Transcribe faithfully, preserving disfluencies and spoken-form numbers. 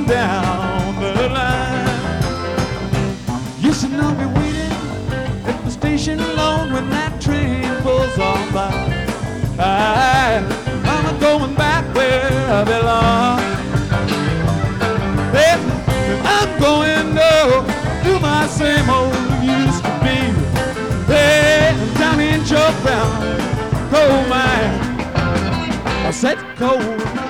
on down the line. You should not be waiting at the station alone when that train pulls on by. I, I'm going back where I belong. Hey, I'm going to do my same old used to be. Hey, down in Joe Brown coal mine. I said coal mine.